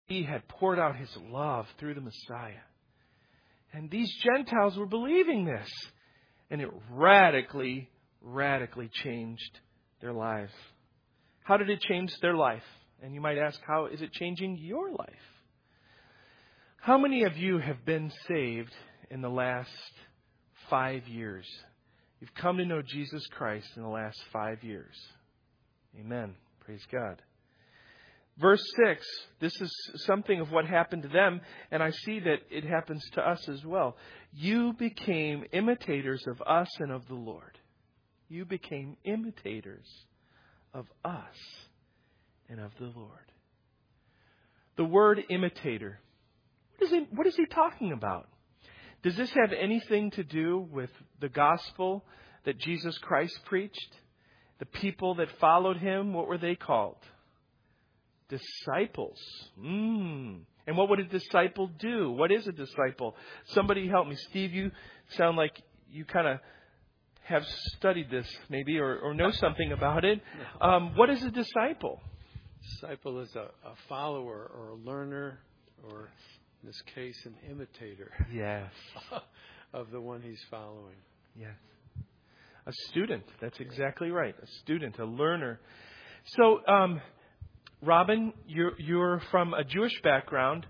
He had poured out His love through the Messiah. And these Gentiles were believing this. And it radically changed their lives. How did it change their life? And you might ask, how is it changing your life? How many of you have been saved in the last 5 years? You've come to know Jesus Christ in the last 5 years. Amen. Praise God. Verse 6, this is something of what happened to them, and I see that it happens to us as well. You became imitators of us and of the Lord. You became imitators of us and of the Lord. The word imitator, what is he talking about? Does this have anything to do with the gospel that Jesus Christ preached? The people that followed Him, what were they called? Disciples. And what would a disciple do? What is a disciple? Somebody help me. Steve, you sound like you kind of have studied this maybe or know something about it. What is a disciple? Disciple is a follower or a learner, or in this case, an imitator. Yes. Of the one he's following. Yes. A student. That's exactly right. A student, a learner. So, Robin, you're from a Jewish background.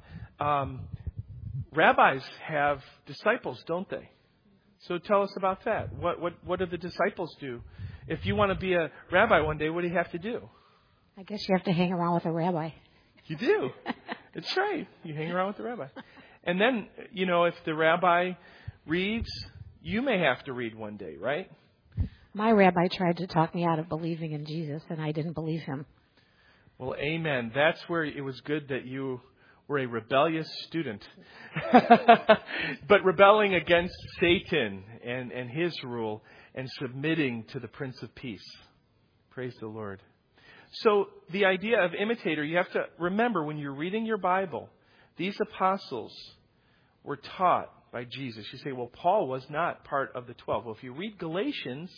Rabbis have disciples, don't they? So tell us about that. What do the disciples do? If you want to be a rabbi one day, what do you have to do? I guess you have to hang around with a rabbi. You do. That's right. You hang around with the rabbi. And then, if the rabbi reads, you may have to read one day, right? My rabbi tried to talk me out of believing in Jesus, and I didn't believe him. Well, amen. That's where it was good that you were a rebellious student. But rebelling against Satan and his rule and submitting to the Prince of Peace. Praise the Lord. So the idea of imitator, you have to remember when you're reading your Bible, these apostles were taught by Jesus. You say, well, Paul was not part of the 12. Well, if you read Galatians,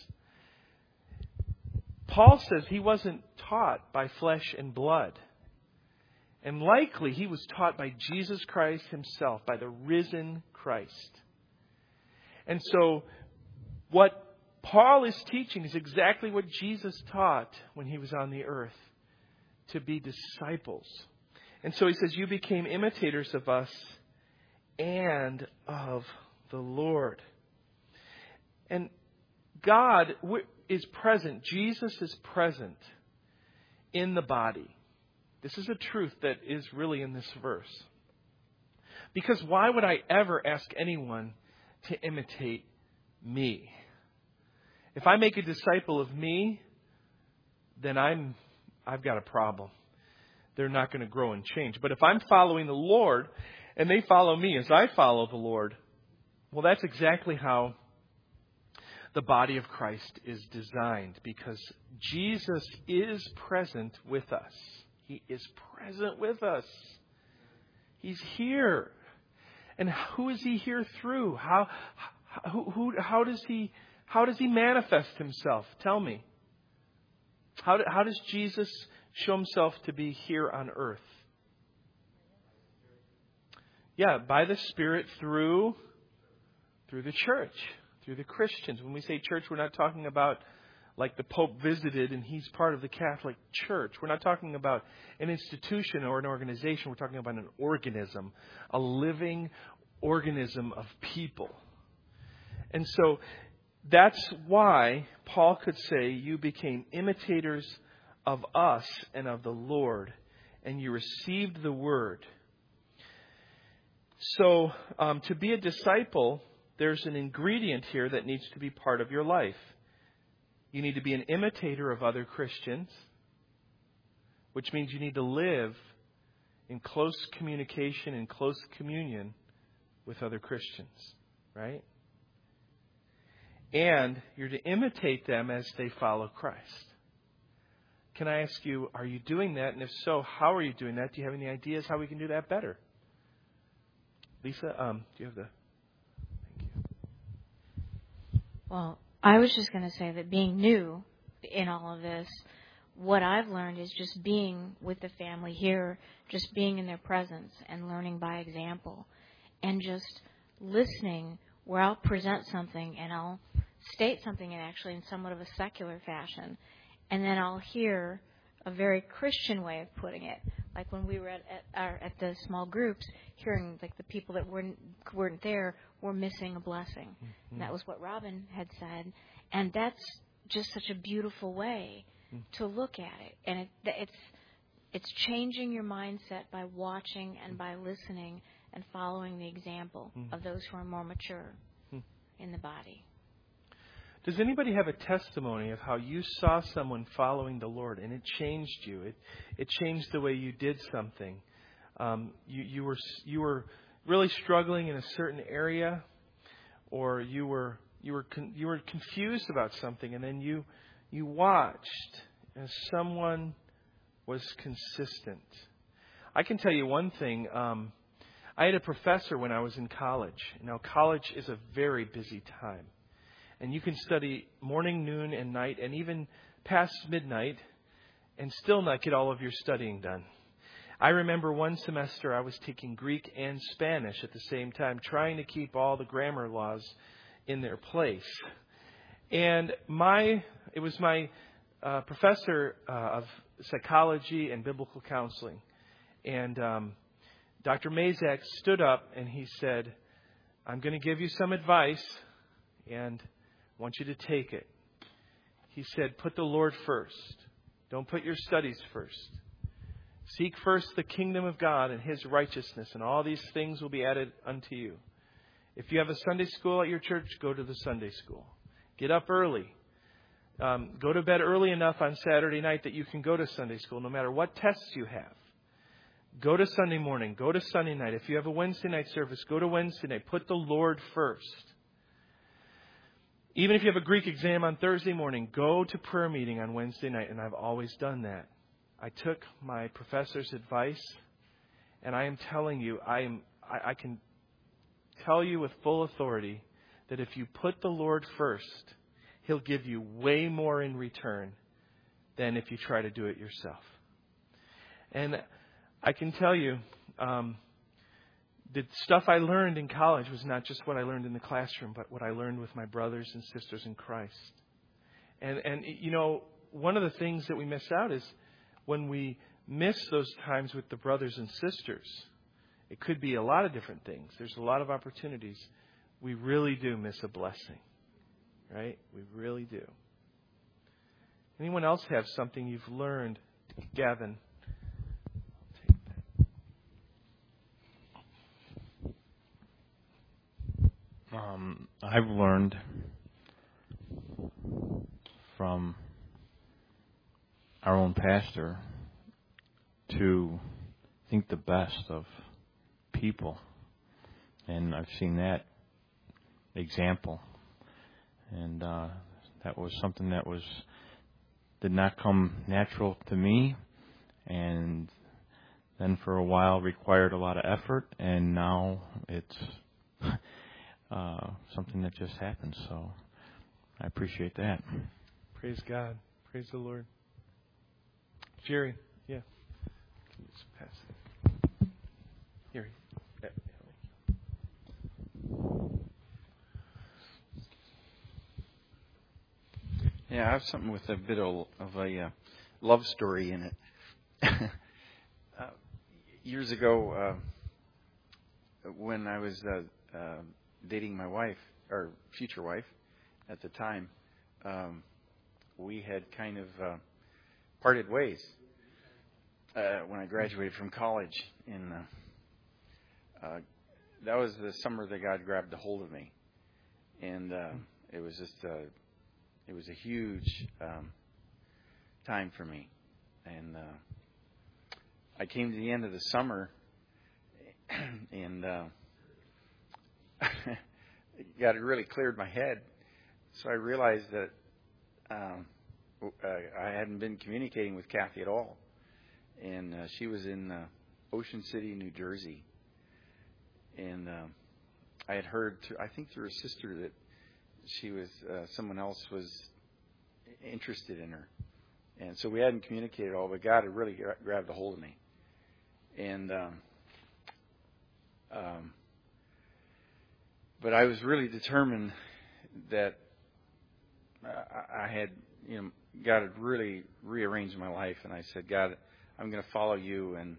Paul says he wasn't taught by flesh and blood. And likely he was taught by Jesus Christ himself, by the risen Christ. And so what Paul is teaching is exactly what Jesus taught when he was on the earth, to be disciples. And so he says, you became imitators of us and of the Lord. And God is present. Jesus is present in the body. This is a truth that is really in this verse. Because why would I ever ask anyone to imitate me? If I make a disciple of me, then I've got a problem. They're not going to grow and change. But if I'm following the Lord and they follow me as I follow the Lord, well, that's exactly how the body of Christ is designed, because Jesus is present with us. He is present with us. He's here. And who is He here through? How does He manifest Himself? Tell me. How does Jesus show Himself to be here on earth? Yeah, by the Spirit through the church, through the Christians. When we say church, we're not talking about like the Pope visited and he's part of the Catholic Church. We're not talking about an institution or an organization. We're talking about an organism, a living organism of people. And so that's why Paul could say, you became imitators of us and of the Lord, and you received the word. So to be a disciple, there's an ingredient here that needs to be part of your life. You need to be an imitator of other Christians, which means you need to live in close communication and close communion with other Christians, right? And you're to imitate them as they follow Christ. Can I ask you, are you doing that? And if so, how are you doing that? Do you have any ideas how we can do that better? Lisa, do you have the... Thank you. Well, I was just going to say that being new in all of this, what I've learned is just being with the family here, just being in their presence and learning by example, and just listening where I'll present something and I'll state something in somewhat of a secular fashion, and then I'll hear a very Christian way of putting it. Like when we were at the small groups, hearing like the people that weren't there were missing a blessing. Mm-hmm. And that was what Robin had said, and that's just such a beautiful way to look at it. And it's changing your mindset by watching and by listening and following the example of those who are more mature in the body. Does anybody have a testimony of how you saw someone following the Lord and it changed you? It changed the way you did something. You were really struggling in a certain area, or you were confused about something, and then you watched as someone was consistent. I can tell you one thing. I had a professor when I was in college. Now, college is a very busy time. And you can study morning, noon, and night, and even past midnight, and still not get all of your studying done. I remember one semester I was taking Greek and Spanish at the same time, trying to keep all the grammar laws in their place. And it was my professor of psychology and biblical counseling. And Dr. Mazak stood up and he said, "I'm going to give you some advice, and I want you to take it." He said, "Put the Lord first. Don't put your studies first. Seek first the kingdom of God and His righteousness, and all these things will be added unto you. If you have a Sunday school at your church, go to the Sunday school. Get up early. Go to bed early enough on Saturday night that you can go to Sunday school no matter what tests you have. Go to Sunday morning. Go to Sunday night. If you have a Wednesday night service, go to Wednesday night. Put the Lord first. Even if you have a Greek exam on Thursday morning, go to prayer meeting on Wednesday night." And I've always done that. I took my professor's advice, and I am telling you, I can tell you with full authority that if you put the Lord first, He'll give you way more in return than if you try to do it yourself. And I can tell you, the stuff I learned in college was not just what I learned in the classroom, but what I learned with my brothers and sisters in Christ. And you know, one of the things that we miss out is when we miss those times with the brothers and sisters. It could be a lot of different things. There's a lot of opportunities. We really do miss a blessing, right? We really do. Anyone else have something you've learned, Gavin? I've learned from our own pastor to think the best of people. And I've seen that example. And that was something that did not come natural to me. And then for a while required a lot of effort. And now it's something that just happens. So I appreciate that. Praise God. Praise the Lord. Jerry, yeah. Can you just pass it? Here. Yeah, I have something with a bit of a love story in it. Years ago, when I was dating my wife, or future wife at the time, we had kind of parted ways when I graduated from college. And that was the summer that God grabbed a hold of me. And it was just it was a huge time for me. And I came to the end of the summer, and God really cleared my head. So I realized that I hadn't been communicating with Kathy at all. And she was in Ocean City, New Jersey. And I had heard, I think through her sister, that she was someone else was interested in her. And so we hadn't communicated at all, but God had really grabbed a hold of me. And but I was really determined that I had, God had really rearranged my life, and I said, God, I'm going to follow you, and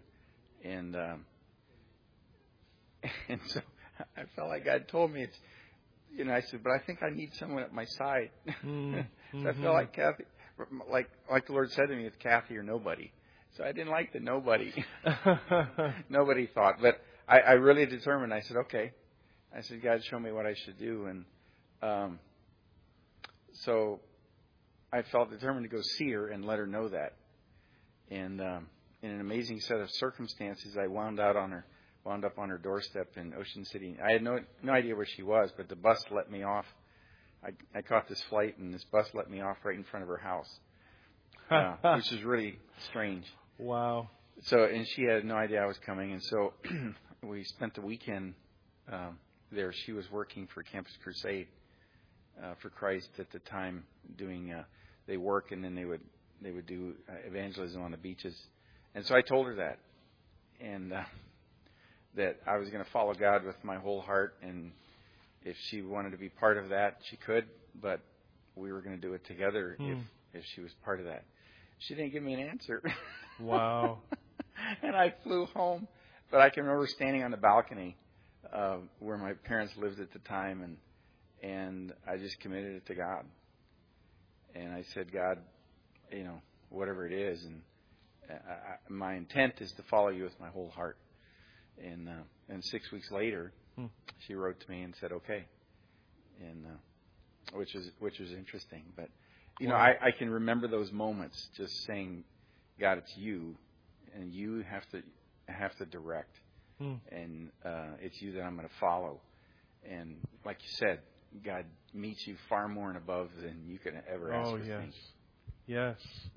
so I felt like God told me it's, I said, but I think I need someone at my side. So I felt like Kathy, like the Lord said to me, it's Kathy or nobody. So I didn't like the nobody. Nobody thought, but I really determined. I said, okay. I said, God, show me what I should do, and so I felt determined to go see her and let her know that. And in an amazing set of circumstances, I wound up on her doorstep in Ocean City. I had no idea where she was, but the bus let me off. I caught this flight, and this bus let me off right in front of her house, which is really strange. Wow. So, and she had no idea I was coming, and so we spent the weekend there. She was working for Campus Crusade for Christ at the time, doing they work, and then they would do evangelism on the beaches. And so I told her that, and that I was going to follow God with my whole heart, and if she wanted to be part of that, she could, but we were going to do it together if she was part of that. She didn't give me an answer. Wow. And I flew home, but I can remember standing on the balcony where my parents lived at the time, and I just committed it to God. And I said, God, whatever it is, and my intent is to follow you with my whole heart. And 6 weeks later, she wrote to me and said, okay, and which was interesting. But I can remember those moments, just saying, God, it's you, and you have to direct, and it's you that I'm going to follow. And like you said, God meets you far more and above than you could ever ask for things. Yes.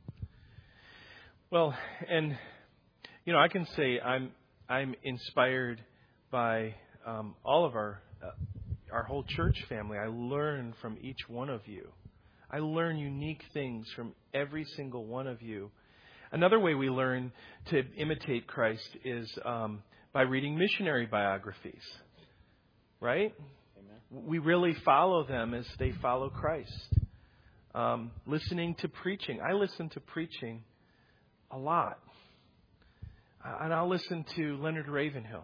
Well, and I can say I'm inspired by all of our whole church family. I learn from each one of you. I learn unique things from every single one of you. Another way we learn to imitate Christ is by reading missionary biographies, right? Amen. We really follow them as they follow Christ. Listening to preaching. I listen to preaching a lot. And I'll listen to Leonard Ravenhill.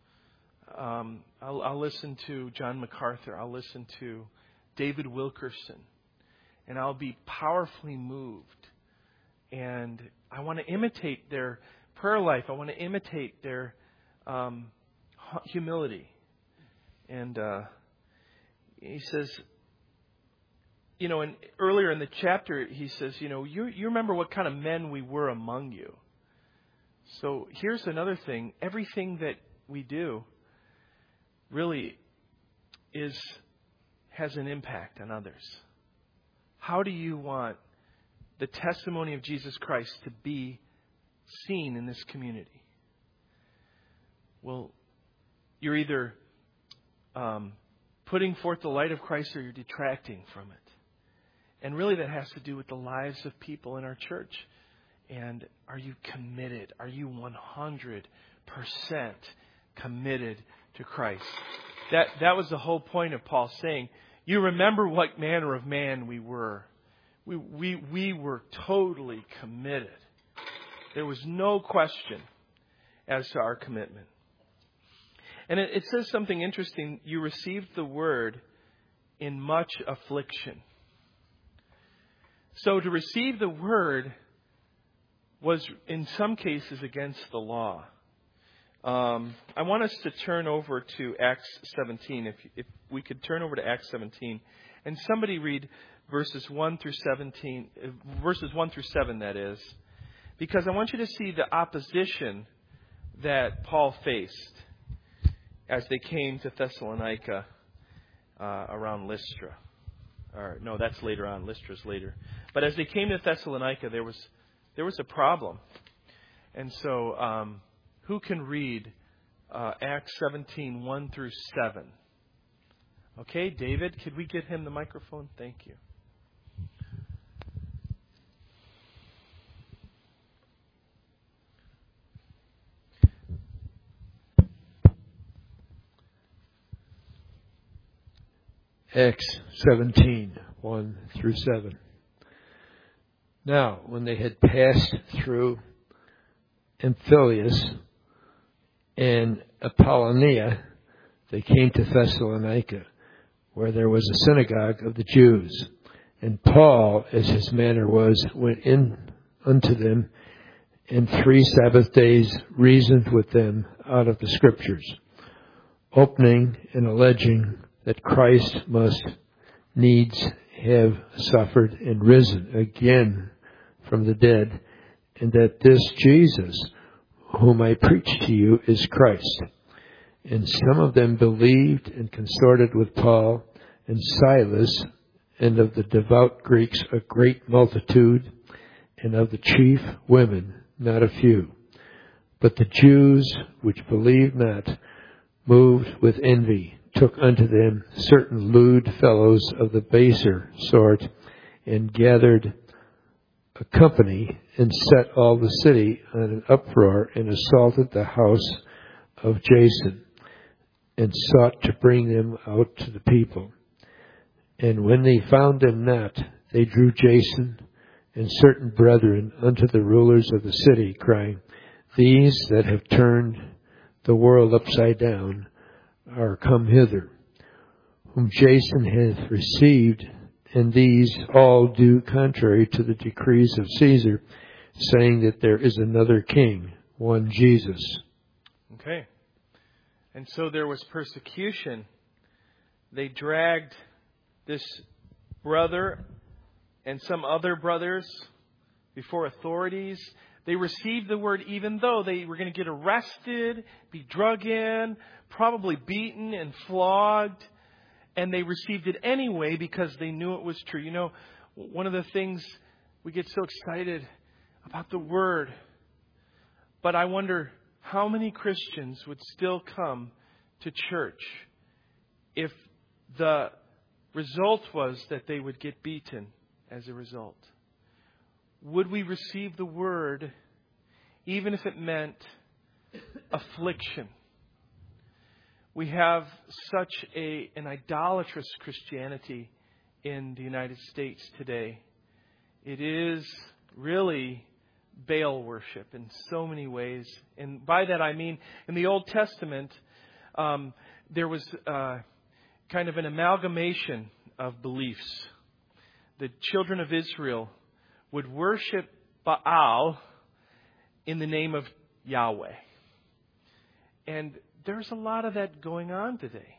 I'll listen to John MacArthur. I'll listen to David Wilkerson. And I'll be powerfully moved. And I want to imitate their prayer life. I want to imitate their humility. And he says, and earlier in the chapter, he says, you remember what kind of men we were among you. So here's another thing. Everything that we do really has an impact on others. How do you want the testimony of Jesus Christ to be seen in this community? Well, you're either putting forth the light of Christ or you're detracting from it. And really that has to do with the lives of people in our church. And are you committed? Are you 100% committed to Christ? That was the whole point of Paul saying, you remember what manner of man we were. We were totally committed. There was no question as to our commitment. And it says something interesting. You received the word in much affliction. So to receive the word was in some cases against the law. I want us to turn over to Acts 17. If we could turn over to Acts 17, and somebody read verses 1 through 17, verses 1 through 7, that is, because I want you to see the opposition that Paul faced as they came to Thessalonica around Lystra. Or no, that's later on. Lystra's later. But as they came to Thessalonica, there was a problem. And so, who can read Acts 17, 1 through 7? Okay, David, could we get him the microphone? Thank you. Acts 17:1-7. Now, when they had passed through Amphipolis and Apollonia, they came to Thessalonica, where there was a synagogue of the Jews. And Paul, as his manner was, went in unto them, and 3 Sabbath days reasoned with them out of the Scriptures, opening and alleging that Christ must needs have suffered and risen again from the dead, and that this Jesus, whom I preach to you, is Christ. And some of them believed and consorted with Paul and Silas, and of the devout Greeks a great multitude, and of the chief women not a few. But the Jews which believed not, moved with envy, took unto them certain lewd fellows of the baser sort, and gathered a company, and set all the city on an uproar, and assaulted the house of Jason, and sought to bring them out to the people. And when they found them not, they drew Jason and certain brethren unto the rulers of the city, crying, These that have turned the world upside down are come hither, whom Jason hath received, and these all do contrary to the decrees of Caesar, saying that there is another king, one Jesus. Okay. And so there was persecution. They dragged this brother and some other brothers before authorities. They received the word even though they were going to get arrested, be drug in, probably beaten and flogged. And they received it anyway because they knew it was true. You know, one of the things we get so excited about the word. But I wonder how many Christians would still come to church if the result was that they would get beaten as a result. Would we receive the word even if it meant affliction? We have such an idolatrous Christianity in the United States today. It is really Baal worship in so many ways. And by that I mean, in the Old Testament, there was kind of an amalgamation of beliefs. The children of Israel would worship Baal in the name of Yahweh. And there's a lot of that going on today.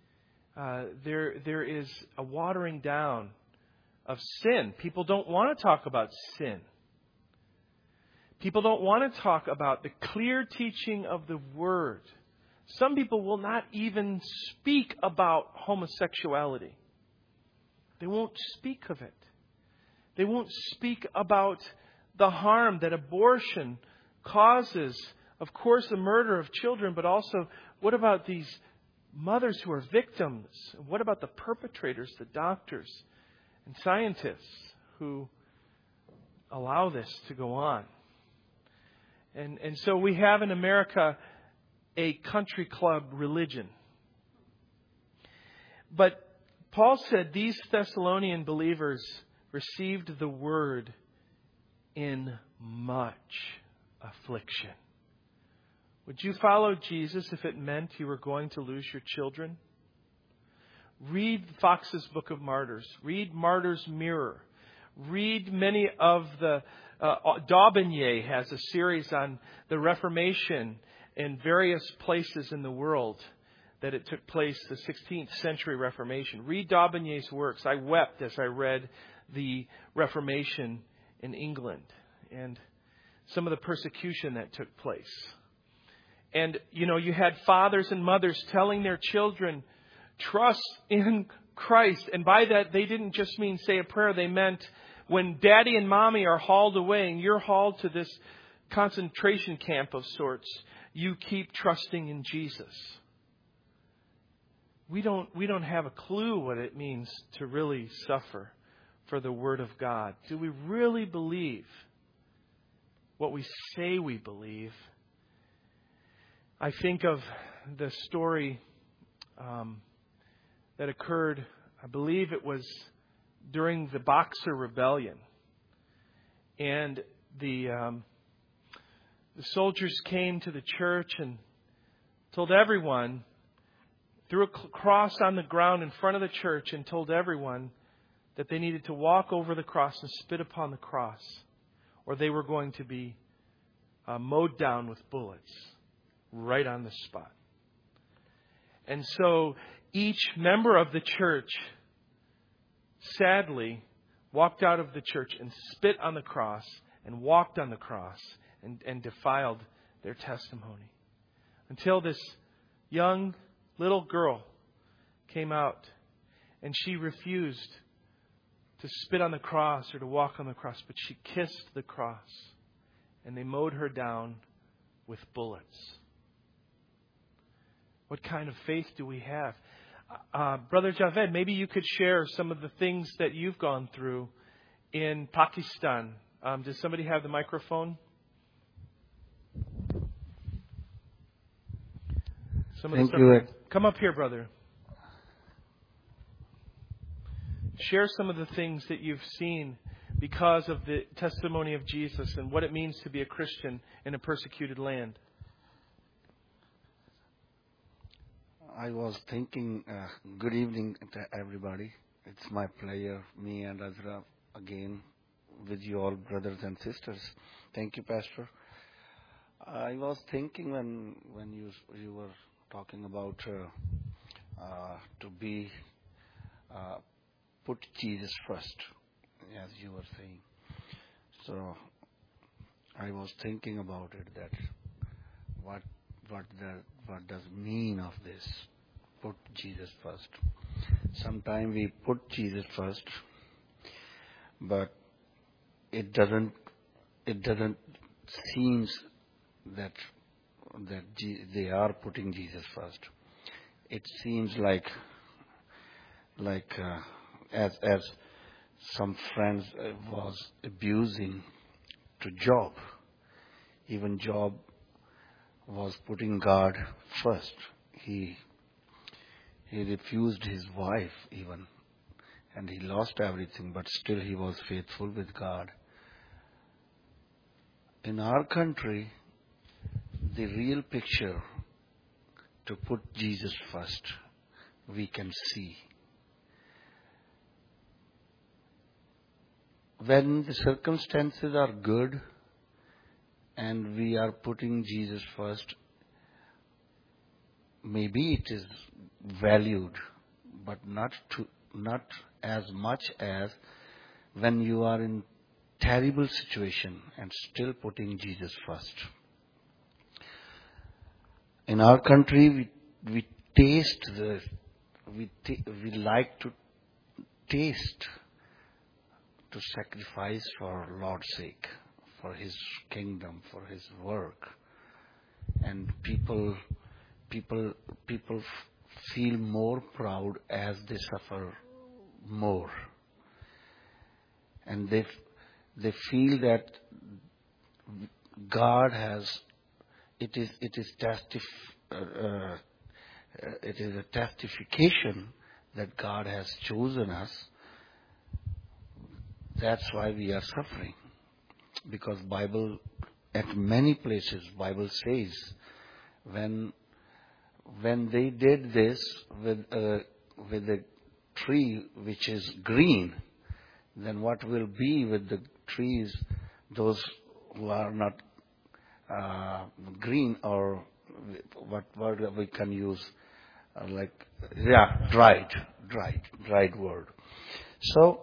There is a watering down of sin. People don't want to talk about sin. People don't want to talk about the clear teaching of the Word. Some people will not even speak about homosexuality. They won't speak of it. They won't speak about the harm that abortion causes. Of course, the murder of children, but also, what about these mothers who are victims? What about the perpetrators, the doctors and scientists who allow this to go on? And so we have in America a country club religion. But Paul said these Thessalonian believers received the word in much affliction. Would you follow Jesus if it meant you were going to lose your children? Read Fox's Book of Martyrs. Read Martyr's Mirror. Read many of the... D'Aubigné has a series on the Reformation in various places in the world that it took place, the 16th century Reformation. Read D'Aubigné's works. I wept as I read the Reformation in England and some of the persecution that took place. And, you know, you had fathers and mothers telling their children, trust in Christ. And by that, they didn't just mean say a prayer. They meant when daddy and mommy are hauled away and you're hauled to this concentration camp of sorts, you keep trusting in Jesus. We don't have a clue what it means to really suffer for the Word of God. Do we really believe what we say we believe? I think of the story that occurred I believe it was during the Boxer Rebellion. And the soldiers came to the church and told everyone, threw a cross on the ground in front of the church and told everyone that they needed to walk over the cross and spit upon the cross, or they were going to be mowed down with bullets right on the spot. And so each member of the church, sadly, walked out of the church and spit on the cross and walked on the cross and defiled their testimony. Until this young little girl came out and she refused to spit on the cross or to walk on the cross, but she kissed the cross and they mowed her down with bullets. What kind of faith do we have? Brother Javed, maybe you could share some of the things that you've gone through in Pakistan. Does somebody have the microphone? Thank you. Come up here, brother. Share some of the things that you've seen because of the testimony of Jesus and what it means to be a Christian in a persecuted land. I was thinking, good evening to everybody. It's my pleasure, me and Azra, again with you all, brothers and sisters. Thank you, Pastor. I was thinking when you were talking about to be put Jesus first, as you were saying. So I was thinking about it, that what does mean of this? Put Jesus first. Sometimes we put Jesus first, but it doesn't seems that they are putting Jesus first. It seems like as some friends was abusing to Job. Even Job was putting God first. He refused his wife even, and he lost everything, but still he was faithful with God. In our country, the real picture to put Jesus first, we can see. When the circumstances are good and we are putting Jesus first, maybe it is valued, but not as much as when you are in terrible situation and still putting Jesus first. In our country, we like to taste to sacrifice for Lord's sake, for His kingdom, for His work, and people feel more proud as they suffer more, and they feel that God has. It is a testification that God has chosen us. That's why we are suffering, because Bible, at many places, Bible says when they did this with a tree which is green, then what will be with the trees, those who are not green, or what word we can use, dried word. So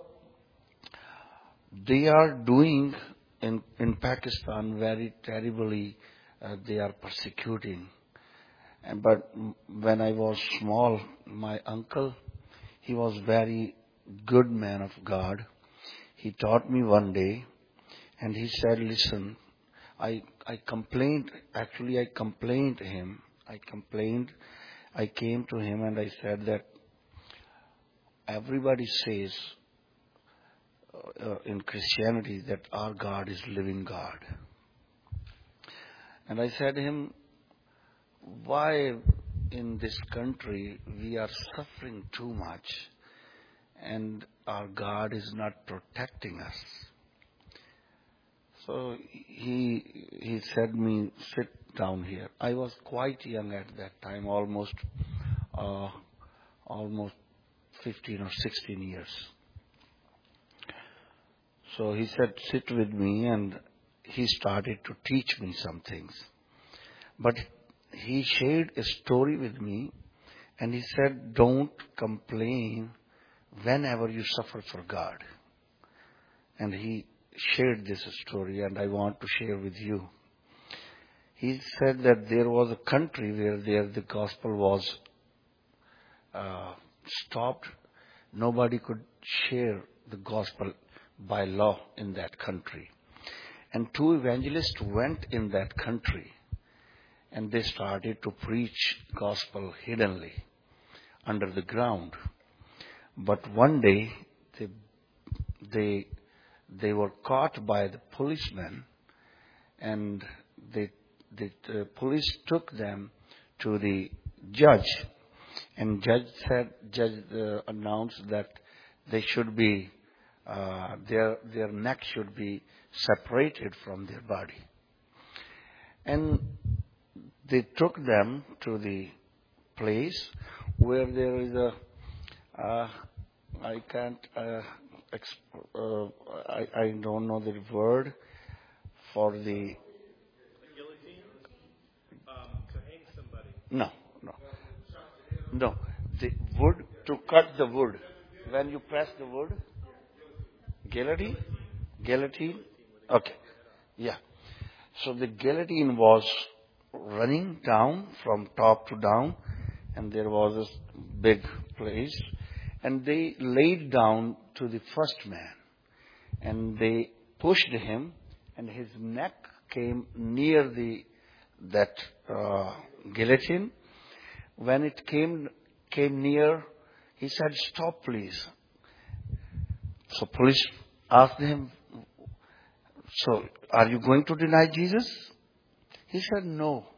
they are doing in Pakistan very terribly. They are persecuting. But when I was small, my uncle, he was very good man of God. He taught me one day, and he said, "Listen, I complained to him. I came to him and I said that everybody says in Christianity that our God is living God. And I said to him, why in this country we are suffering too much, and our God is not protecting us. So he said me, sit down here. I was quite young at that time, almost 15 or 16 years. So he said, sit with me, and he started to teach me some things. But he shared a story with me, and he said, don't complain whenever you suffer for God. And he shared this story, and I want to share with you. He said that there was a country where the gospel was stopped. Nobody could share the gospel by law in that country. And two evangelists went in that country, and they started to preach gospel hiddenly under the ground. But one day they were caught by the policemen, and the police took them to the judge, and judge announced that they should be their neck should be separated from their body. And they took them to the place where there is I don't know the word for the To hang somebody. No. The wood, to cut the wood. When you press the wood? Guillotine? Guillotine? Okay. Yeah. So the guillotine was running down from top to down, and there was this big place. And they laid down to the first man, and they pushed him, and his neck came near that guillotine. When it came near, he said, "Stop, please." So police asked him, "So are you going to deny Jesus?" He said, "No.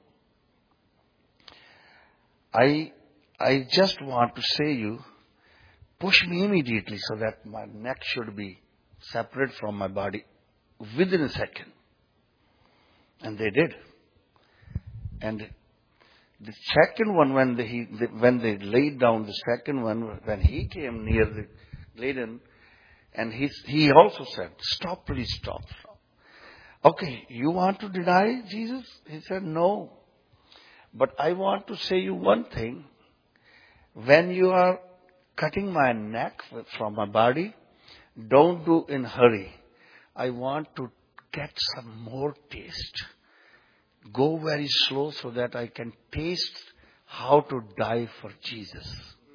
I just want to say you, push me immediately so that my neck should be separate from my body within a second." And they did. And the second one, when they laid down the second one, when he came near the Gladen, and he also said, "Stop, please stop." "Okay, you want to deny Jesus?" He said, "No. But I want to say you one thing. When you are cutting my neck from my body, don't do in hurry. I want to get some more taste. Go very slow so that I can taste how to die for Jesus."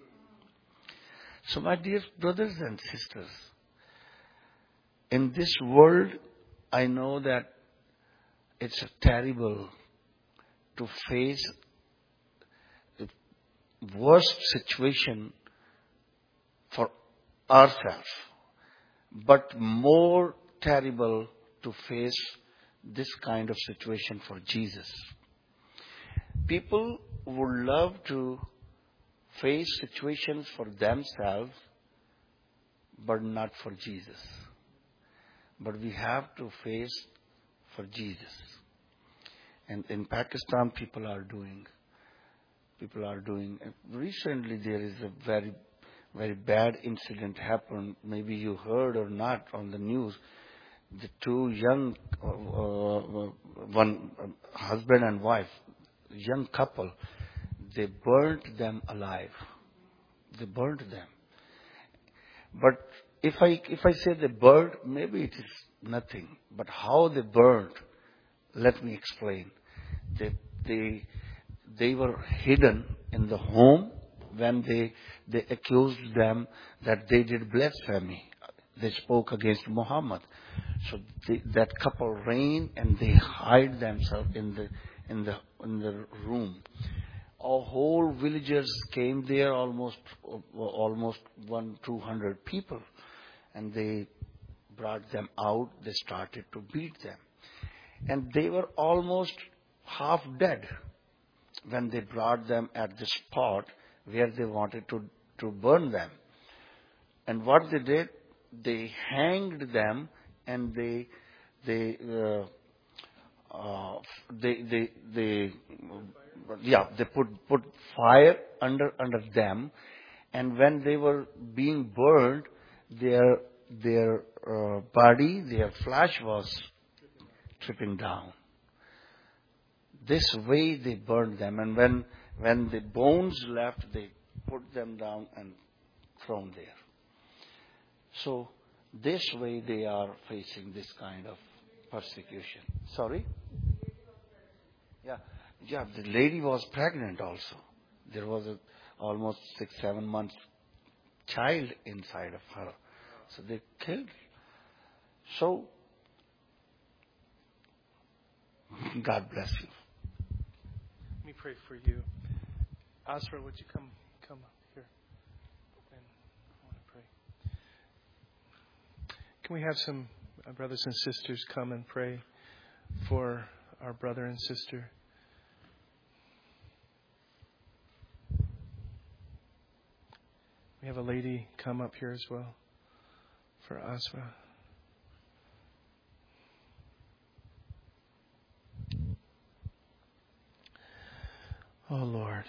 So my dear brothers and sisters, in this world, I know that it's terrible to face the worst situation for ourselves, but more terrible to face this kind of situation for Jesus. People would love to face situations for themselves, but not for Jesus. But we have to face for Jesus. And in Pakistan, people are doing. Recently, there is a very, very bad incident happened. Maybe you heard or not on the news. The two young, one husband and wife, young couple, they burnt them alive. They burnt them. But if I say they burned, maybe it is nothing. But how they burned, let me explain. They were hidden in the home when they accused them that they did blasphemy. They spoke against Muhammad. So that couple ran and they hide themselves in the room. Our whole villagers came there, almost 200 people, and they brought them out. They started to beat them, and they were almost half dead when they brought them at the spot where they wanted to burn them. And what they did, they hanged them, and they put fire under them, and when they were being burned, their body, their flesh was tripping down. This way they burned them, and when the bones left, they put them down and thrown there. So this way they are facing this kind of persecution. Sorry? Yeah, the lady was pregnant also. There was almost 6-7 months child inside of her. So they killed. So, God bless you. Let me pray for you. Asra, would you come here? And I want to pray. Can we have some brothers and sisters come and pray for our brother and sister? We have a lady come up here as well for Asra. Oh Lord,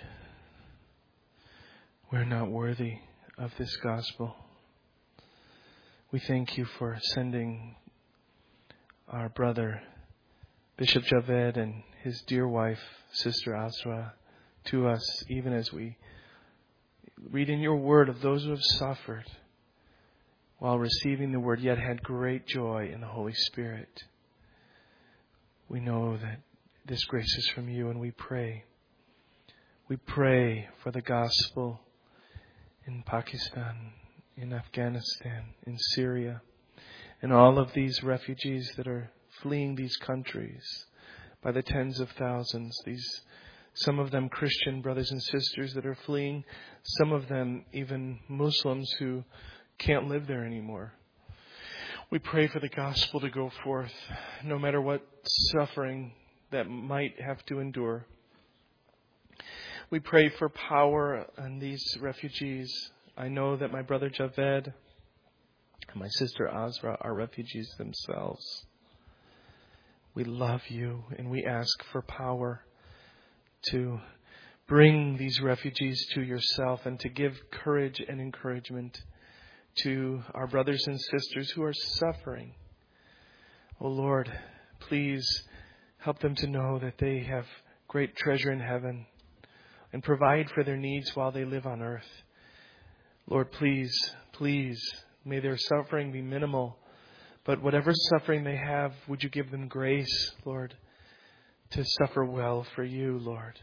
we're not worthy of this gospel. We thank you for sending our brother, Bishop Javed, and his dear wife, Sister Asra, to us, even as we read in your word of those who have suffered while receiving the word, yet had great joy in the Holy Spirit. We know that this grace is from you, and we pray. We pray for the gospel in Pakistan, in Afghanistan, in Syria, and all of these refugees that are fleeing these countries by the tens of thousands. Some of them Christian brothers and sisters that are fleeing, some of them even Muslims who can't live there anymore. We pray for the gospel to go forth, no matter what suffering that might have to endure. We pray for power on these refugees. I know that my brother Javed and my sister Asra are refugees themselves. We love you, and we ask for power to bring these refugees to yourself and to give courage and encouragement to our brothers and sisters who are suffering. Oh Lord, please help them to know that they have great treasure in heaven, and provide for their needs while they live on earth. Lord, please, may their suffering be minimal. But whatever suffering they have, would you give them grace, Lord, to suffer well for you, Lord.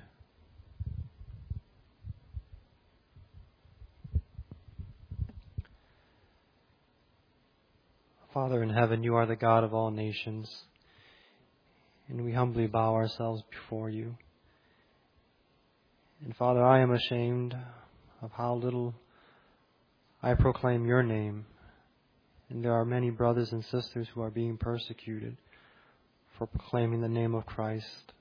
Father in heaven, you are the God of all nations, and we humbly bow ourselves before you. And Father, I am ashamed of how little I proclaim your name. And there are many brothers and sisters who are being persecuted for proclaiming the name of Christ.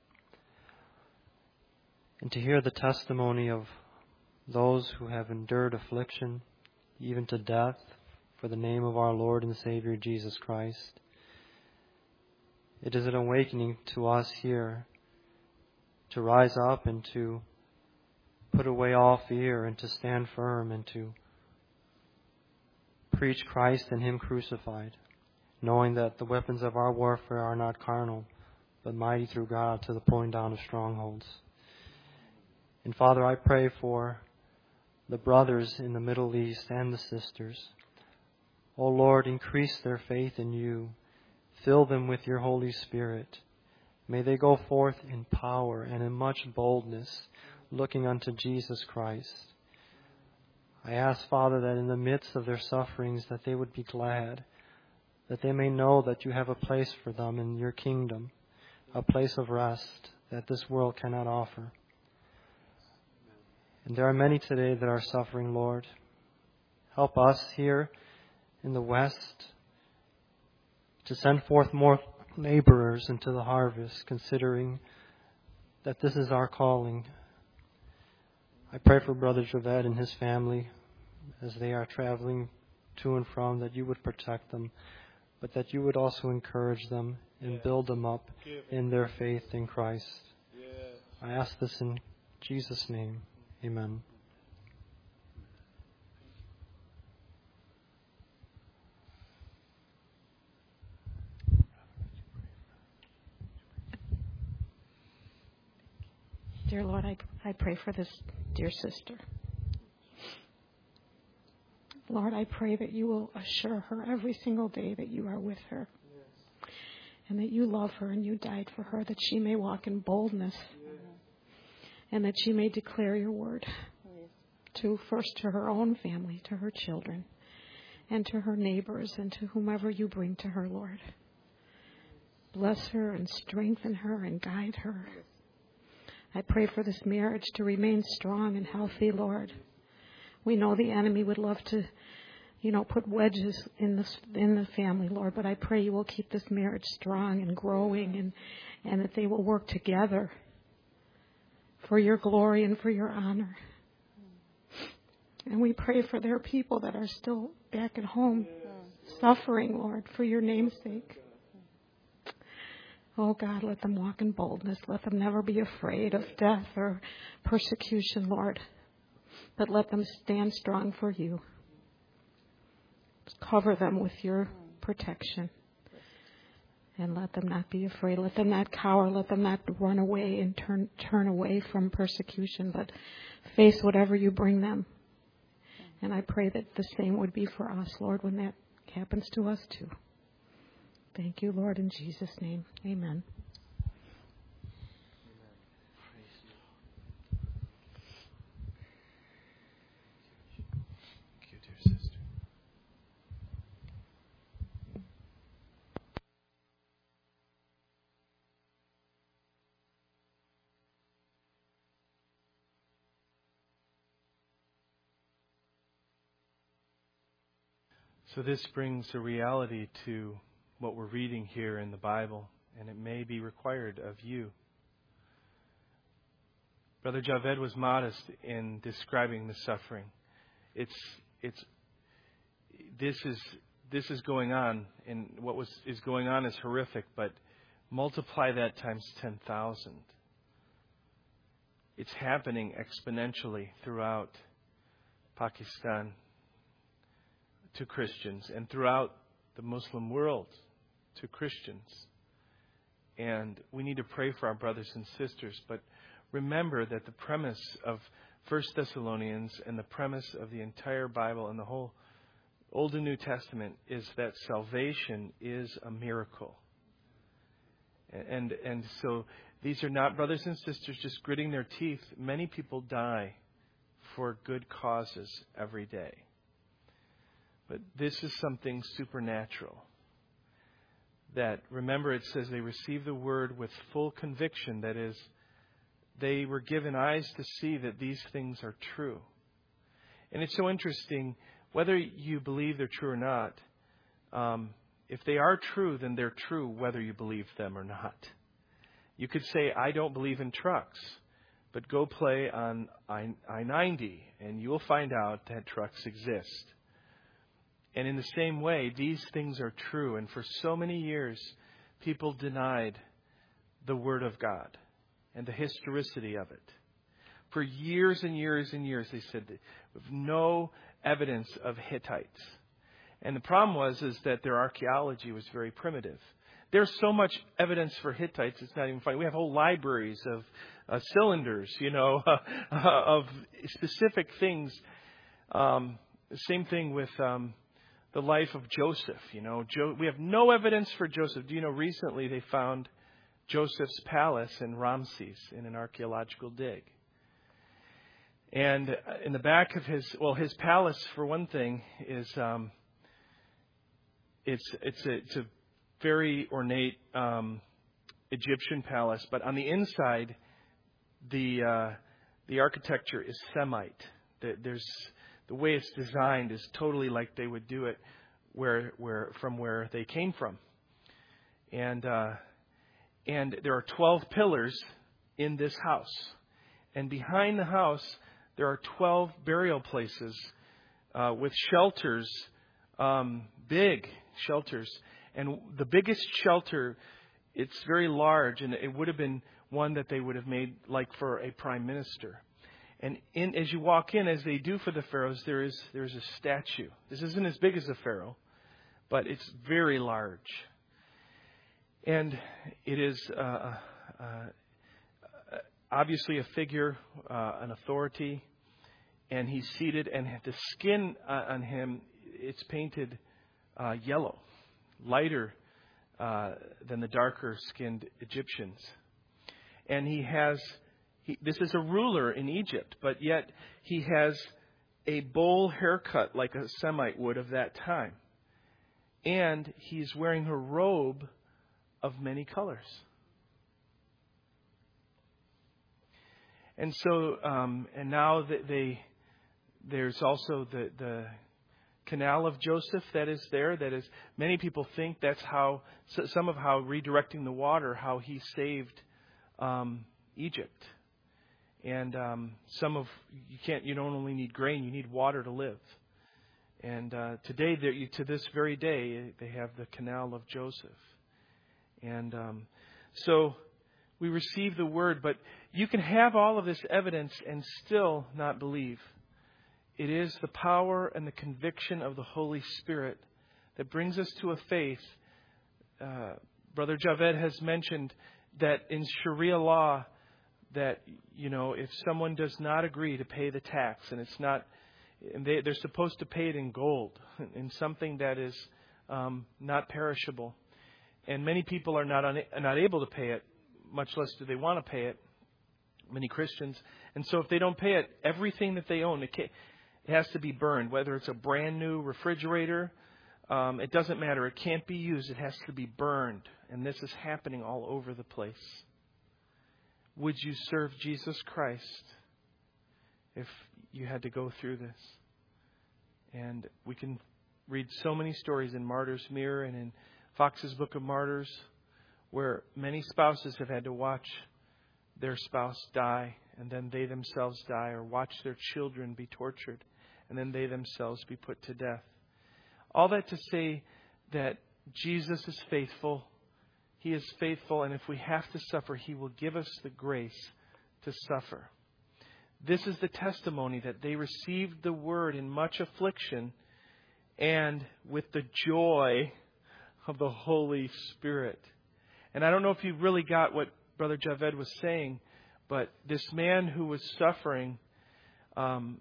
And to hear the testimony of those who have endured affliction, even to death, for the name of our Lord and Savior Jesus Christ, it is an awakening to us here to rise up and to put away all fear and to stand firm and to preach Christ and Him crucified, knowing that the weapons of our warfare are not carnal, but mighty through God to the pulling down of strongholds. And Father, I pray for the brothers in the Middle East and the sisters. O Lord, increase their faith in you. Fill them with your Holy Spirit. May they go forth in power and in much boldness, looking unto Jesus Christ. I ask, Father, that in the midst of their sufferings, that they would be glad, that they may know that you have a place for them in your kingdom, a place of rest that this world cannot offer. And there are many today that are suffering, Lord. Help us here in the West to send forth more laborers into the harvest, considering that this is our calling. I pray for Brother Javed and his family as they are traveling to and from, that you would protect them, but that you would also encourage them and build them up in their faith in Christ. I ask this in Jesus' name. Amen. Dear Lord, I pray for this dear sister. Lord, I pray that you will assure her every single day that you are with her. And that you love her and you died for her, that she may walk in boldness. And that she may declare your word. First to her own family, to her children, and to her neighbors, and to whomever you bring to her, Lord. Bless her and strengthen her and guide her. I pray for this marriage to remain strong and healthy, Lord. We know the enemy would love to, put wedges in the family, Lord. But I pray you will keep this marriage strong and growing, and that they will work together for your glory and for your honor. And we pray for their people that are still back at home, suffering, Lord, for your name's sake. Oh, God, let them walk in boldness. Let them never be afraid of death or persecution, Lord. But let them stand strong for you. Cover them with your protection. And let them not be afraid. Let them not cower. Let them not run away and turn away from persecution, but face whatever you bring them. And I pray that the same would be for us, Lord, when that happens to us too. Thank you, Lord, in Jesus' name. Amen. Thank you, dear sister. So this brings a reality to what we're reading here in the Bible, and it may be required of you. Brother Javed was modest in describing the suffering. This is going on, and what is going on is horrific, but multiply that times 10,000. It's happening exponentially throughout Pakistan to Christians, and throughout the Muslim world to Christians. And we need to pray for our brothers and sisters. But remember that the premise of 1 Thessalonians and the premise of the entire Bible and the whole Old and New Testament is that salvation is a miracle. And so these are not brothers and sisters just gritting their teeth. Many people die for good causes every day. But this is something supernatural. That, remember, it says they received the word with full conviction. That is, they were given eyes to see that these things are true. And it's so interesting, whether you believe they're true or not, if they are true, then they're true whether you believe them or not. You could say, I don't believe in trucks, but go play on I-90 and you will find out that trucks exist. And in the same way, these things are true. And for so many years, people denied the Word of God and the historicity of it. For years and years and years, they said, with no evidence of Hittites. And the problem is that their archaeology was very primitive. There's so much evidence for Hittites, it's not even funny. We have whole libraries of cylinders, of specific things. Same thing with the life of Joseph. We have no evidence for Joseph. Do you know, recently they found Joseph's palace in Ramses in an archaeological dig. And in the back of his palace, for one thing, is it's a very ornate Egyptian palace, but on the inside, the architecture is Semite. The way it's designed is totally like they would do it from where they came from. And there are 12 pillars in this house. And behind the house, there are 12 burial places with shelters big shelters. And the biggest shelter, it's very large, and it would have been one that they would have made like for a prime minister. And as you walk in, as they do for the pharaohs, there's a statue. This isn't as big as a pharaoh, but it's very large. And it is obviously a figure, an authority, and he's seated, and the skin on him, it's painted yellow, lighter than the darker-skinned Egyptians. And this is a ruler in Egypt, but yet he has a bowl haircut like a Semite would of that time. And he's wearing a robe of many colors. And so, and now there's also the canal of Joseph that is there. That is, many people think that's how, some of how redirecting the water, how he saved Egypt. And you don't only need grain, you need water to live. And today, to this very day, they have the canal of Joseph. And so we receive the word, but you can have all of this evidence and still not believe. It is the power and the conviction of the Holy Spirit that brings us to a faith. Brother Javed has mentioned that in Sharia law, that, if someone does not agree to pay the tax, and it's not, and they're supposed to pay it in gold, in something that is not perishable. And many people are not able to pay it, much less do they want to pay it, many Christians. And so if they don't pay it, everything that they own, it has to be burned, whether it's a brand new refrigerator. It doesn't matter. It can't be used. It has to be burned. And this is happening all over the place. Would you serve Jesus Christ if you had to go through this? And we can read so many stories in Martyr's Mirror and in Fox's Book of Martyrs where many spouses have had to watch their spouse die, and then they themselves die, or watch their children be tortured, and then they themselves be put to death. All that to say that Jesus is faithful. He is faithful, and if we have to suffer, He will give us the grace to suffer. This is the testimony that they received the word in much affliction and with the joy of the Holy Spirit. And I don't know if you really got what Brother Javed was saying, but this man who was suffering, the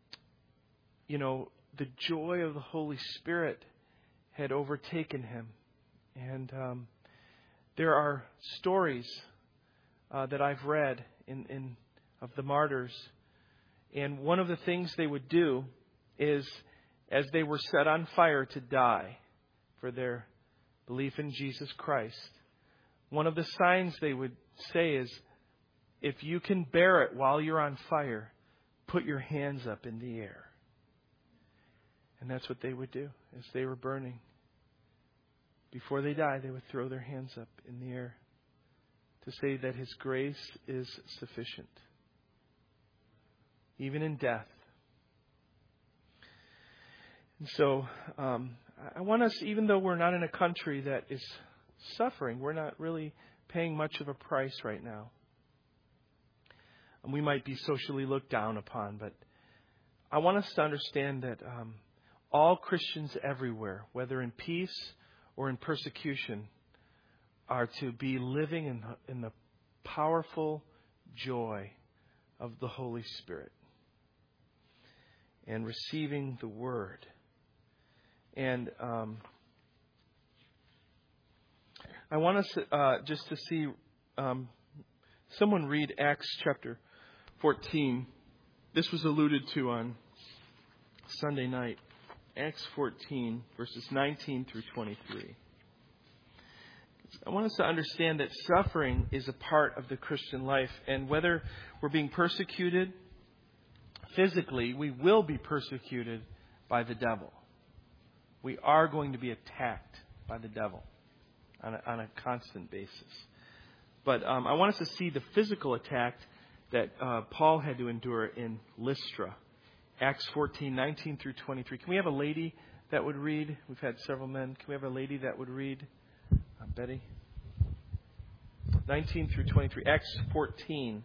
joy of the Holy Spirit had overtaken him. And there are stories that I've read of the martyrs. And one of the things they would do is, as they were set on fire to die for their belief in Jesus Christ, one of the signs they would say is, if you can bear it while you're on fire, put your hands up in the air. And that's what they would do as they were burning. Before they died, they would throw their hands up in the air to say that His grace is sufficient, even in death. And so I want us, even though we're not in a country that is suffering, we're not really paying much of a price right now. And we might be socially looked down upon, but I want us to understand that all Christians everywhere, whether in peace or in persecution, are to be living in the powerful joy of the Holy Spirit and receiving the Word. And I want us just to see someone read Acts chapter 14. This was alluded to on Sunday night. Acts 14, verses 19 through 23. I want us to understand that suffering is a part of the Christian life. And whether we're being persecuted physically, we will be persecuted by the devil. We are going to be attacked by the devil on a constant basis. But I want us to see the physical attack that Paul had to endure in Lystra. Acts 14, 19 through 23. Can we have a lady that would read? We've had several men. Can we have a lady that would read? Betty? 19 through 23. Acts 14.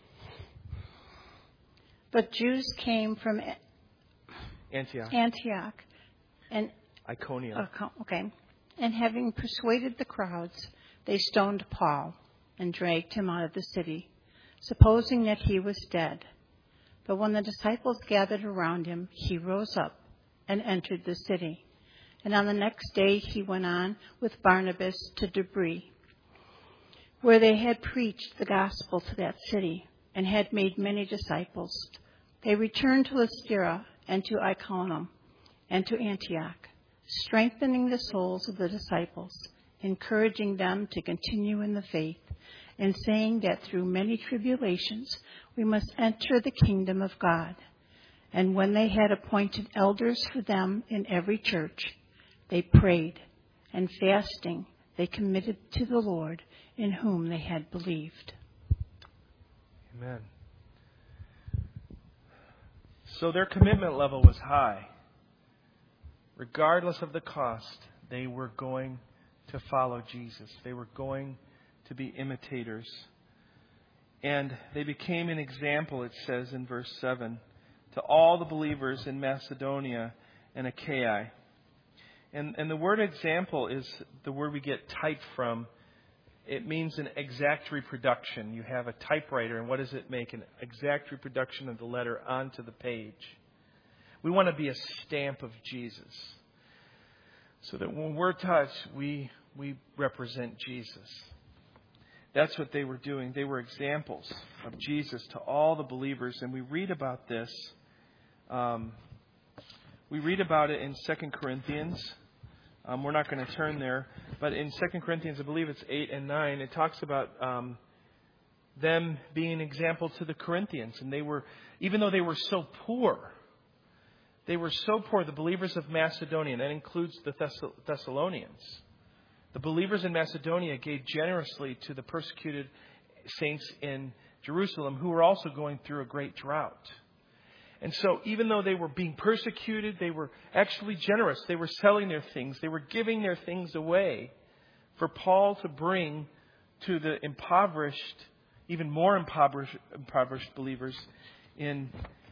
But Jews came from Antioch. And Iconium. Okay. And having persuaded the crowds, they stoned Paul and dragged him out of the city, supposing that he was dead. But when the disciples gathered around him, he rose up and entered the city. And on the next day he went on with Barnabas to Derbe, where they had preached the gospel to that city and had made many disciples. They returned to Lystra and to Iconium and to Antioch, strengthening the souls of the disciples, encouraging them to continue in the faith, and saying that through many tribulations we must enter the kingdom of God. And when they had appointed elders for them in every church, they prayed, and fasting they committed to the Lord in whom they had believed. Amen. So their commitment level was high. Regardless of the cost, they were going to follow Jesus. They were going to be imitators. And they became an example, it says in verse 7, to all the believers in Macedonia and Achaia. And the word example is the word we get type from. It means an exact reproduction. You have a typewriter, and what does it make? An exact reproduction of the letter onto the page. We want to be a stamp of Jesus, so that when we're touched, we represent Jesus. That's what they were doing. They were examples of Jesus to all the believers, and we read about this. We read about it in 2 Corinthians. We're not going to turn there. But in 2 Corinthians, I believe it's 8 and 9, it talks about them being an example to the Corinthians. And they were, even though they were so poor, the believers of Macedonia, and that includes the Thessalonians. The believers in Macedonia gave generously to the persecuted saints in Jerusalem who were also going through a great drought. And so even though they were being persecuted, they were actually generous. They were selling their things. They were giving their things away for Paul to bring to the impoverished, even more impoverished believers in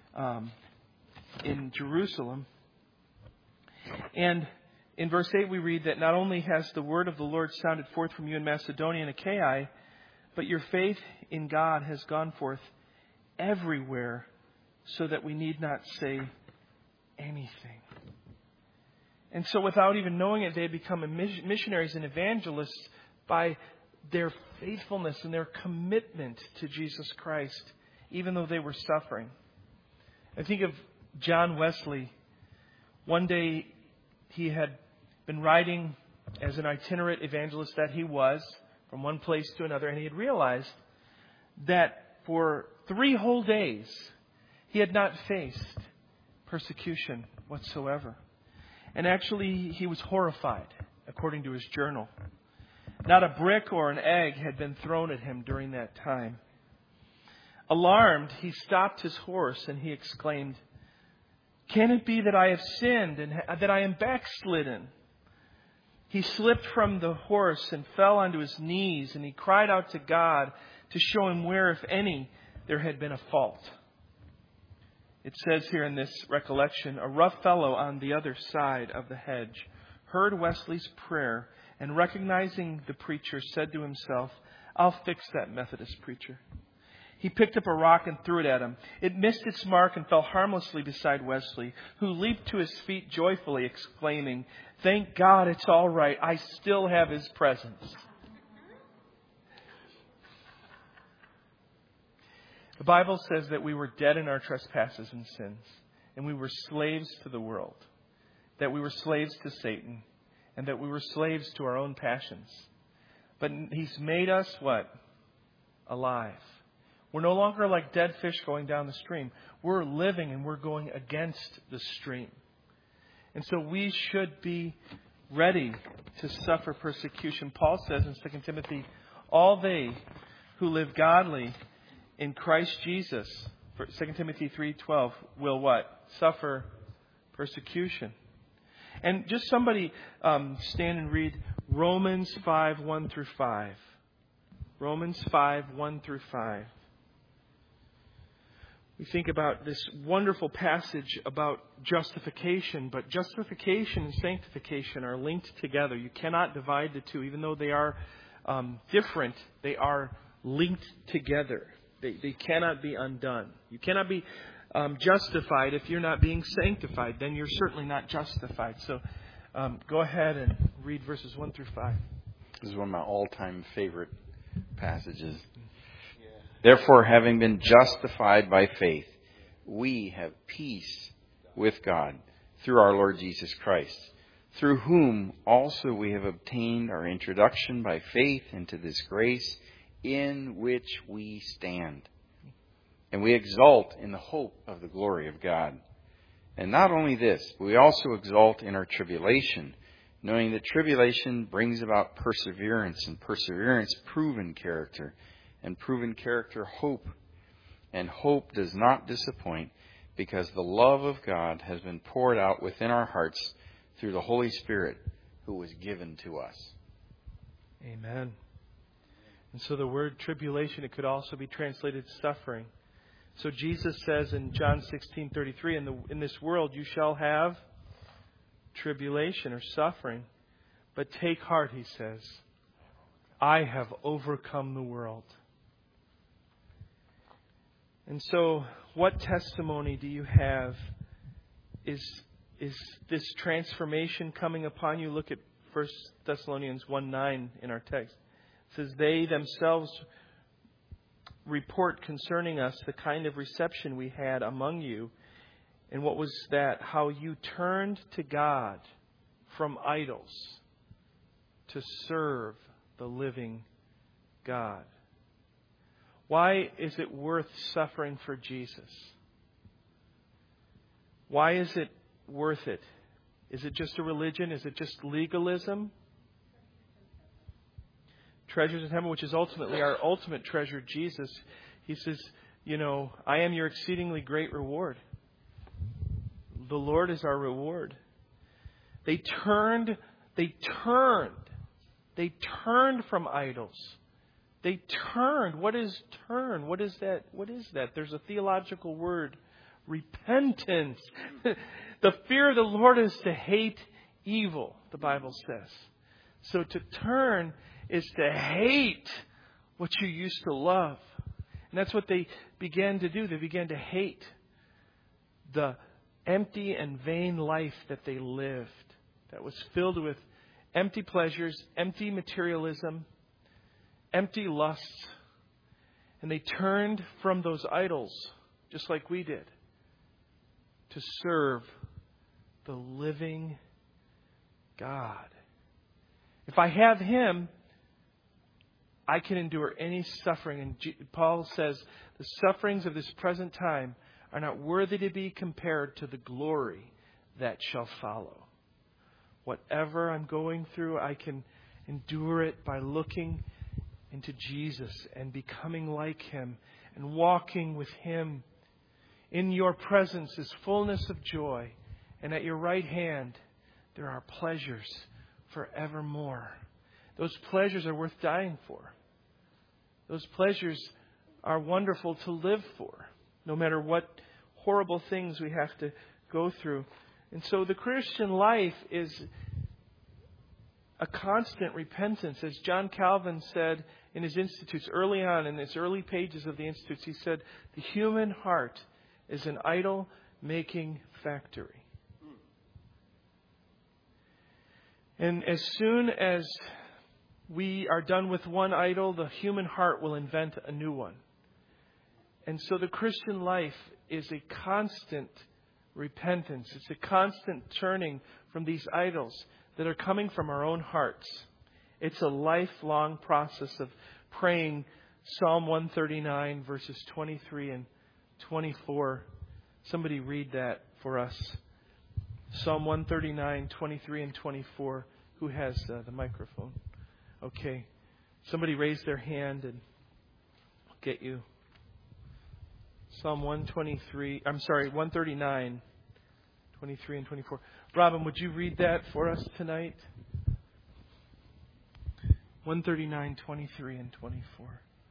Jerusalem. And in verse 8 we read that not only has the word of the Lord sounded forth from you in Macedonia and Achaia, but your faith in God has gone forth everywhere, so that we need not say anything. And so without even knowing it, they become missionaries and evangelists by their faithfulness and their commitment to Jesus Christ, even though they were suffering. I think of John Wesley. One day he had been riding as an itinerant evangelist that he was from one place to another, and he had realized that for 3 whole days he had not faced persecution whatsoever. And actually, he was horrified, according to his journal. Not a brick or an egg had been thrown at him during that time. Alarmed, he stopped his horse and he exclaimed, "Can it be that I have sinned and that I am backslidden?" He slipped from the horse and fell onto his knees, and he cried out to God to show him where, if any, there had been a fault. It says here in this recollection, a rough fellow on the other side of the hedge heard Wesley's prayer and, recognizing the preacher, said to himself, "I'll fix that Methodist preacher." He picked up a rock and threw it at him. It missed its mark and fell harmlessly beside Wesley, who leaped to his feet joyfully, exclaiming, "Thank God, it's all right. I still have His presence." The Bible says that we were dead in our trespasses and sins, and we were slaves to the world, that we were slaves to Satan, and that we were slaves to our own passions. But He's made us what? Alive. We're no longer like dead fish going down the stream. We're living and we're going against the stream. And so we should be ready to suffer persecution. Paul says in 2 Timothy, all they who live godly in Christ Jesus, 2 Timothy 3:12, will what? Suffer persecution. And just somebody stand and read Romans 5, 1 through 5. Romans 5, 1 through 5. We think about this wonderful passage about justification, but justification and sanctification are linked together. You cannot divide the two. Even though they are different, they are linked together. They cannot be undone. You cannot be justified if you're not being sanctified. Then you're certainly not justified. So go ahead and read verses 1 through 5. This is one of my all-time favorite passages. Therefore, having been justified by faith, we have peace with God through our Lord Jesus Christ, through whom also we have obtained our introduction by faith into this grace in which we stand. And we exult in the hope of the glory of God. And not only this, but we also exult in our tribulation, knowing that tribulation brings about perseverance, and perseverance, proven character, and proven character, hope. And hope does not disappoint, because the love of God has been poured out within our hearts through the Holy Spirit who was given to us. Amen. And so the word tribulation, it could also be translated suffering. So Jesus says in John 16:33, in this world you shall have tribulation or suffering. But take heart, he says, I have overcome the world. And so, what testimony do you have? Is this transformation coming upon you? Look at 1 Thessalonians 1:9 in our text. It says, they themselves report concerning us the kind of reception we had among you. And what was that? How you turned to God from idols to serve the living God. Why is it worth suffering for Jesus? Why is it worth it? Is it just a religion? Is it just legalism? Treasures in heaven, which is ultimately our ultimate treasure, Jesus. He says, I am your exceedingly great reward. The Lord is our reward. They turned from idols. They turned. What is turn? What is that? What is that? There's a theological word. Repentance. The fear of the Lord is to hate evil, the Bible says. So to turn is to hate what you used to love. And that's what they began to do. They began to hate the empty and vain life that they lived, that was filled with empty pleasures, empty materialism, empty lusts. And they turned from those idols, just like we did, to serve the living God. If I have Him, I can endure any suffering. And Paul says the sufferings of this present time are not worthy to be compared to the glory that shall follow. Whatever I'm going through, I can endure it by looking into Jesus and becoming like Him and walking with Him. In your presence is fullness of joy, and at your right hand there are pleasures forevermore. Those pleasures are worth dying for. Those pleasures are wonderful to live for, no matter what horrible things we have to go through. And so the Christian life is a constant repentance. As John Calvin said in his Institutes, early on in his early pages of the Institutes, he said, the human heart is an idol-making factory. And as soon as we are done with one idol, the human heart will invent a new one. And so the Christian life is a constant repentance. It's a constant turning from these idols that are coming from our own hearts. It's a lifelong process of praying Psalm 139, verses 23 and 24. Somebody read that for us. Psalm 139, 23 and 24. Who has the microphone? Okay. Somebody raise their hand and I'll get you. Psalm 139, 23 and 24. Robin, would you read that for us tonight? 139, 23, and 24.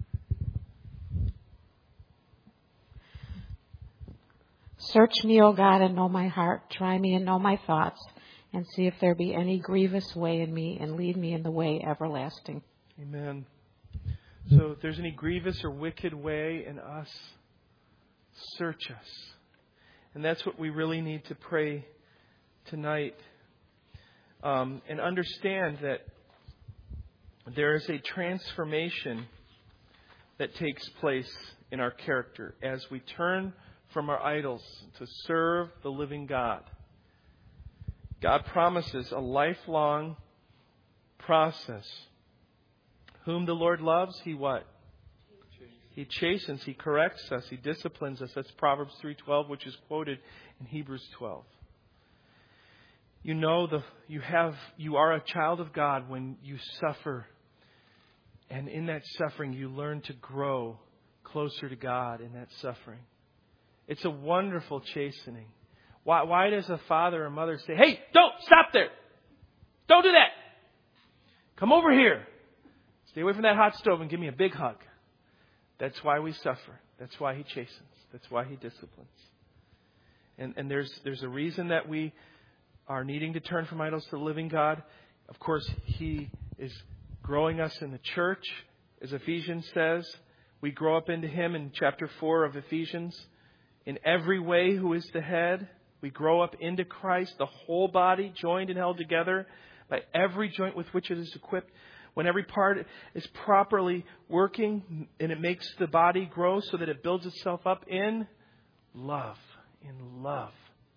Search me, O God, and know my heart. Try me and know my thoughts, and see if there be any grievous way in me, and lead me in the way everlasting. Amen. So if there's any grievous or wicked way in us, search us. And that's what we really need to pray tonight. And understand that there is a transformation that takes place in our character as we turn from our idols to serve the living God. God promises a lifelong process. Whom the Lord loves, He what? He chastens, He corrects us, He disciplines us. That's Proverbs 3:12, which is quoted in Hebrews 12. You know you are a child of God when you suffer. And in that suffering, you learn to grow closer to God in that suffering. It's a wonderful chastening. Why does a father or mother say, "Hey, don't stop there. Don't do that. Come over here. Stay away from that hot stove and give me a big hug." That's why we suffer. That's why He chastens. That's why He disciplines. And there's a reason that we are needing to turn from idols to the living God. Of course, He is growing us in the church, as Ephesians says. We grow up into Him in chapter 4 of Ephesians. In every way, who is the head. We grow up into Christ, the whole body, joined and held together by every joint with which it is equipped. When every part is properly working, and it makes the body grow so that it builds itself up in love. In love.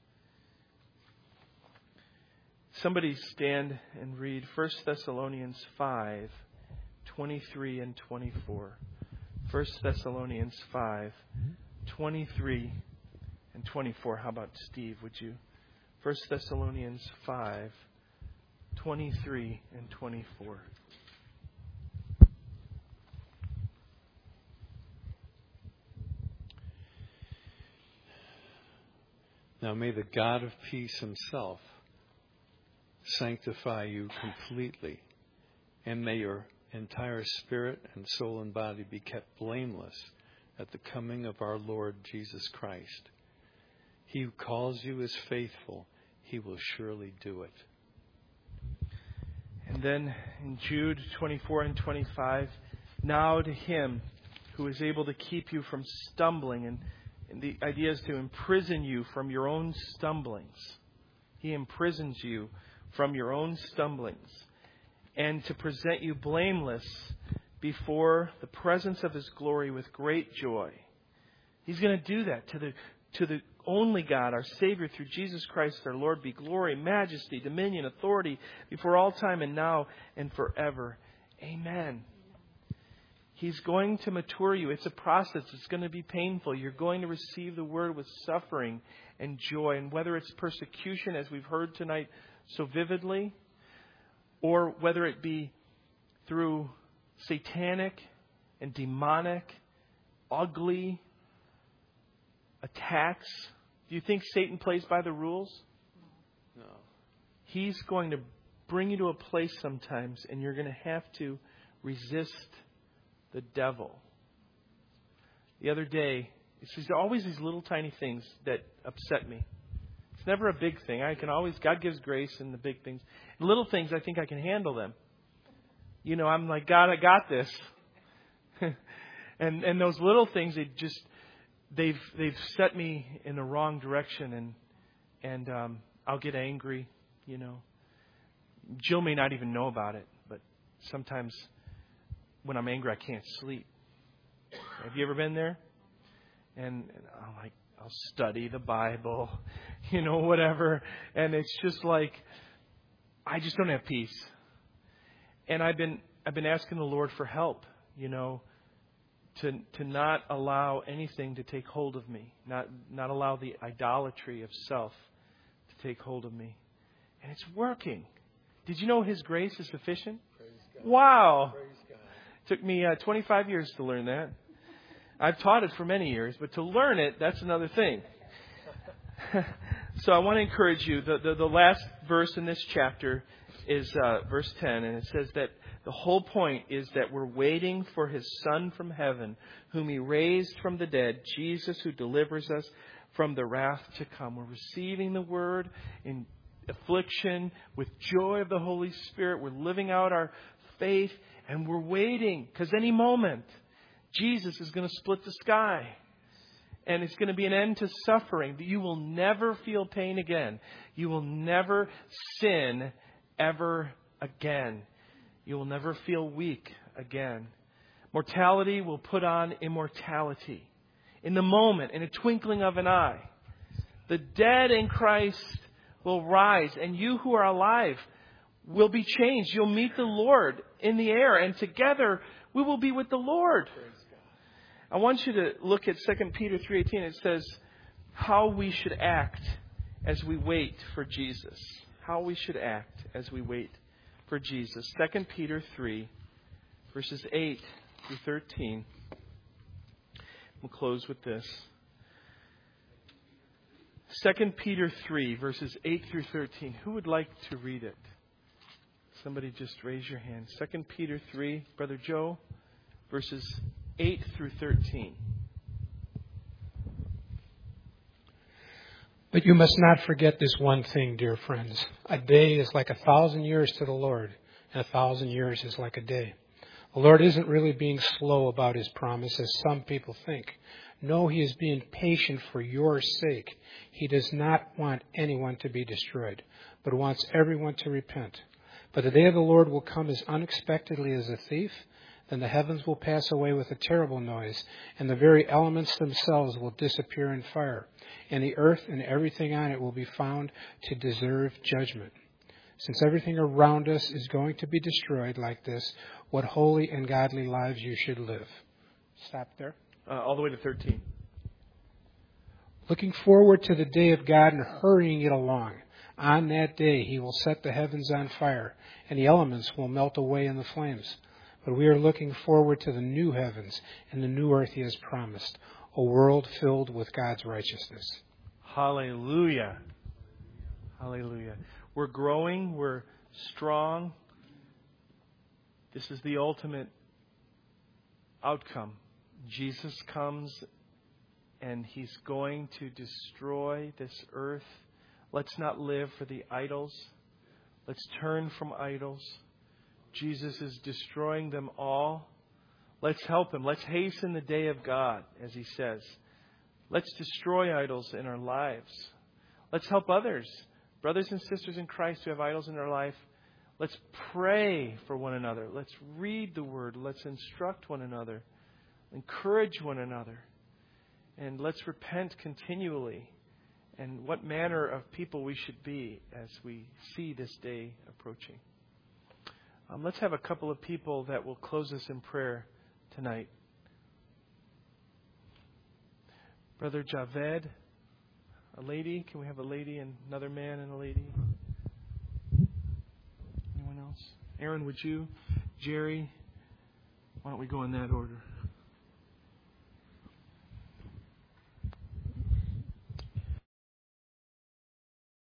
Somebody stand and read 1 Thessalonians 5, 23 and 24. 1 Thessalonians 5, 23 and 24. How about Steve, would you? 1 Thessalonians 5, 23 and 24. Now may the God of peace Himself sanctify you completely, and may your entire spirit and soul and body be kept blameless at the coming of our Lord Jesus Christ. He who calls you is faithful. He will surely do it. And then in Jude 24 and 25, now to Him who is able to keep you from stumbling, and the idea is to imprison you from your own stumblings. He imprisons you from your own stumblings, and to present you blameless before the presence of His glory with great joy. He's going to do that to the only God, our Savior, through Jesus Christ our Lord, be glory, majesty, dominion, authority before all time and now and forever. Amen. He's going to mature you. It's a process. It's going to be painful. You're going to receive the Word with suffering and joy. And whether it's persecution, as we've heard tonight so vividly, or whether it be through satanic and demonic, ugly attacks. Do you think Satan plays by the rules? No. He's going to bring you to a place sometimes, and you're going to have to resist the devil. The other day, it's always these little tiny things that upset me. It's never a big thing. God gives grace in the big things. Little things, I think I can handle them. I'm like, God, I got this. and those little things, they've set me in the wrong direction, and I'll get angry. Jill may not even know about it, but sometimes when I'm angry, I can't sleep. Have you ever been there? And I'll study the Bible, whatever, and it's just like I just don't have peace. And I've been asking the Lord for help, to not allow anything to take hold of me, not allow the idolatry of self to take hold of me. And it's working. Did you know His grace is sufficient? Praise God. Wow. Praise God. It took me 25 years to learn that. I've taught it for many years, but to learn it, that's another thing. So I want to encourage you. The last verse in this chapter is verse 10, and it says that the whole point is that we're waiting for His Son from heaven, whom He raised from the dead, Jesus, who delivers us from the wrath to come. We're receiving the Word in affliction with joy of the Holy Spirit. We're living out our faith, and we're waiting, because any moment Jesus is going to split the sky. And it's going to be an end to suffering. You will never feel pain again. You will never sin ever again. You will never feel weak again. Mortality will put on immortality. In the moment, in a twinkling of an eye, the dead in Christ will rise, and you who are alive will be changed. You'll meet the Lord in the air, and together we will be with the Lord. I want you to look at 2 Peter 3:18. It says how we should act as we wait for Jesus. How we should act as we wait for Jesus. 2 Peter 3, verses 8 through 13. We'll close with this. 2 Peter 3, verses 8 through 13. Who would like to read it? Somebody just raise your hand. 2 Peter 3, Brother Joe, verses 8 through 13. But you must not forget this one thing, dear friends. A day is like 1,000 years to the Lord, and 1,000 years is like a day. The Lord isn't really being slow about His promise, as some people think. No, He is being patient for your sake. He does not want anyone to be destroyed, but wants everyone to repent. But the day of the Lord will come as unexpectedly as a thief. Then the heavens will pass away with a terrible noise, and the very elements themselves will disappear in fire, and the earth and everything on it will be found to deserve judgment. Since everything around us is going to be destroyed like this, what holy and godly lives you should live. Stop there. All the way to 13. Looking forward to the day of God and hurrying it along. On that day He will set the heavens on fire, and the elements will melt away in the flames. But we are looking forward to the new heavens and the new earth He has promised, a world filled with God's righteousness. Hallelujah. Hallelujah. We're growing. We're strong. This is the ultimate outcome. Jesus comes and He's going to destroy this earth. Let's not live for the idols. Let's turn from idols. Jesus is destroying them all. Let's help Him. Let's hasten the day of God, as He says. Let's destroy idols in our lives. Let's help others, brothers and sisters in Christ who have idols in their life. Let's pray for one another. Let's read the Word. Let's instruct one another. Encourage one another. And let's repent continually. And what manner of people we should be as we see this day approaching. Let's have a couple of people that will close us in prayer tonight. Brother Javed, a lady. Can we have a lady and another man and a lady? Anyone else? Aaron, would you? Jerry? Why don't we go in that order?